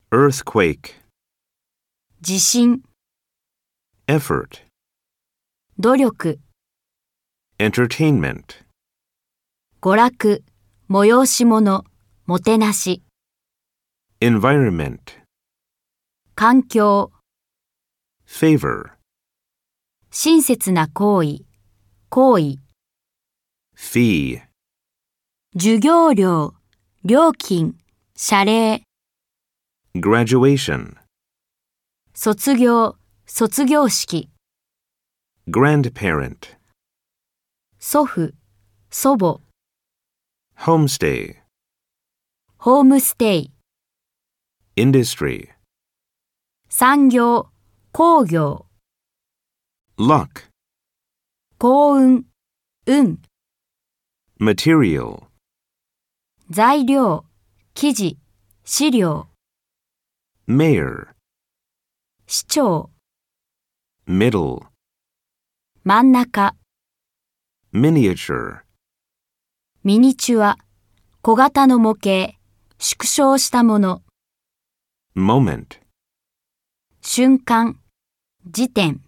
earthquake, 地震、 effort, 努力、 entertainment, 娯楽、催し物、もてなし、 environment, 環境、 favor, 親切な行為、行為、 fee, 授業料、料金、謝礼、 graduation, 卒業、卒業式、 grandparent, 祖父、祖母、 homestay, ホームステイ、 industry, 産業、工業、 luck, 幸運、運、 material, 材料、記事、資料、 mayor, 市長、 middle, 真ん中、 miniature, ミニチュア、小型の模型、縮小したもの、 moment. 瞬間、時点。